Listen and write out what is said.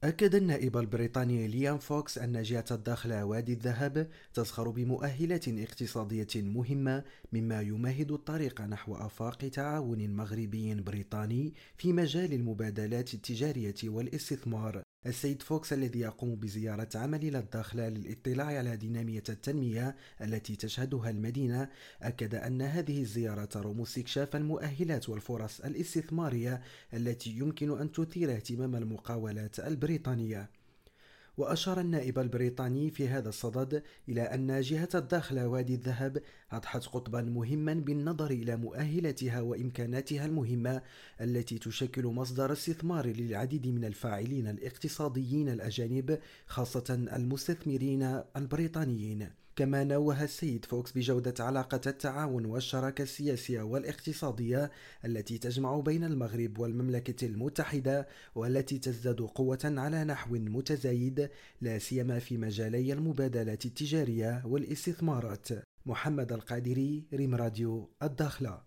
أكد النائب البريطاني ليام فوكس أن جهة الداخل وادي الذهب تزخر بمؤهلات اقتصادية مهمة، مما يمهد الطريق نحو آفاق تعاون مغربي بريطاني في مجال المبادلات التجارية والاستثمار. السيد فوكس الذي يقوم بزيارة عمل إلى الداخل للاطلاع على دينامية التنمية التي تشهدها المدينة، أكد أن هذه الزيارة ترمز استكشاف المؤهلات والفرص الاستثمارية التي يمكن أن تثير اهتمام المقاولات البريطانية. وأشار النائب البريطاني في هذا الصدد إلى أن جهة الداخل وادي الذهب أضحت قطبا مهما بالنظر إلى مؤهلاتها وإمكاناتها المهمة التي تشكل مصدر استثمار للعديد من الفاعلين الاقتصاديين الأجانب، خاصة المستثمرين البريطانيين. كما نوه السيد فوكس بجودة علاقة التعاون والشراكة السياسية والاقتصادية التي تجمع بين المغرب والمملكة المتحدة، والتي تزداد قوة على نحو متزايد، لا سيما في مجالي المبادلات التجارية والاستثمارات. محمد القادري، ريم راديو الداخلة.